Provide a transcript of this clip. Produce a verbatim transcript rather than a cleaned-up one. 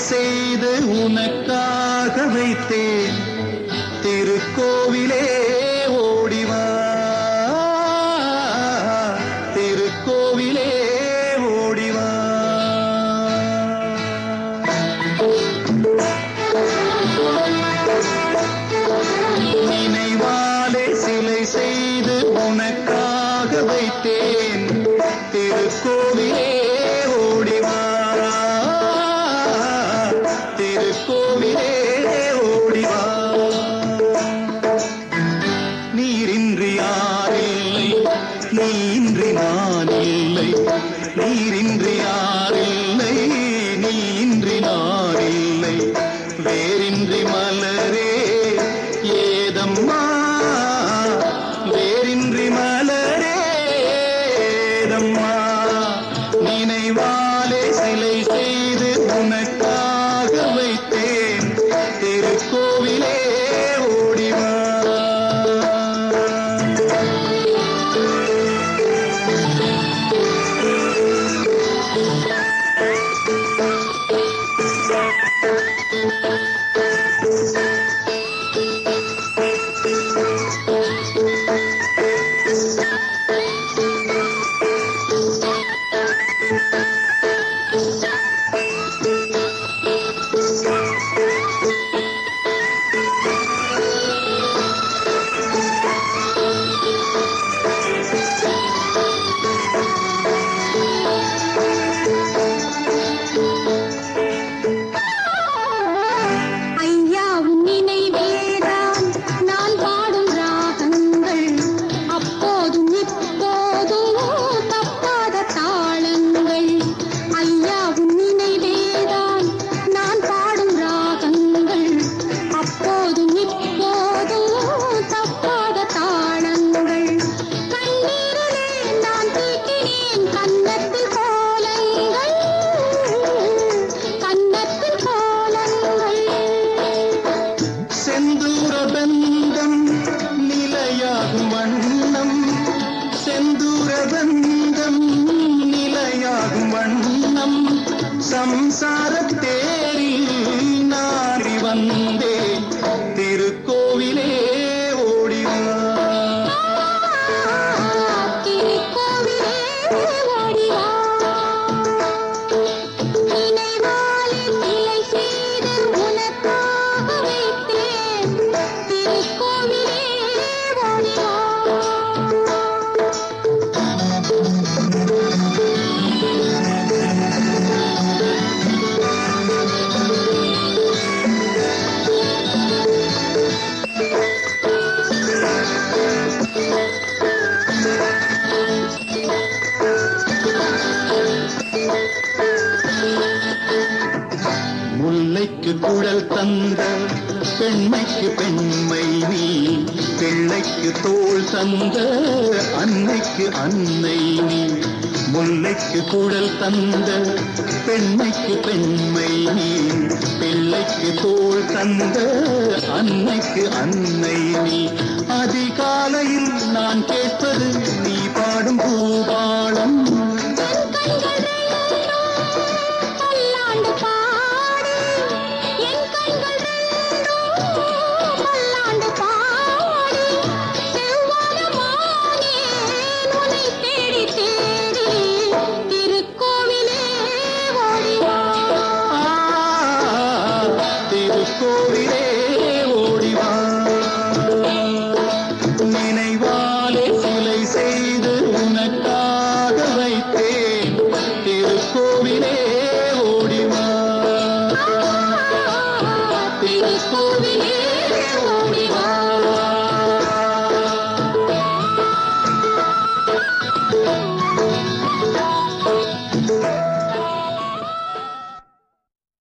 செய்து உனக்காக வைத்தேன் திருக்கோவிலே ஓடிவா திருக்கோவிலே ஓடிவா நினைவாலே சிலை செய்து உனக்காக வைத்தேன் திருக்கோவிலே ஓடிவா திருக்கோவிலே ஓடிவா நீரின்றி யாரில்லை நீன்றி நான் இல்லை நீரின்றி யாரில்லை நீன்றி நான் இல்லை வேரின்றி மலரே ஏதம்மா வேரின்றி மலரே ஏதம்மா நினைவாலே சிலை செய்து உனக்காக வைத்தேன் திருக்கோவிலே ஓடிவா சம்சாரத்தேரில் நாடி வந்தேன் திருக்கோவிலே ஓடிவா திருக்கோவிலே ஓடிவா நினைவாலே சிலை செய்து உனக்காக வைத்தேன் திருக்கோவிலே ஓடிவா முல்லைக்கு குழல் தந்த பெண்மைக்கு பெண்மை நீ பிள்ளைக்கு தோள் தந்த அன்னைக்கு அன்னை நீ முல்லைக்கு குழல் தந்த பெண்மைக்கு பெண்மை நீ பிள்ளைக்கு தோள் தந்த அன்னைக்கு அன்னை நீ அதிகாலையில் நான் கேட்பது நீ பாடும் பூபாலம் திருக்கோவிலே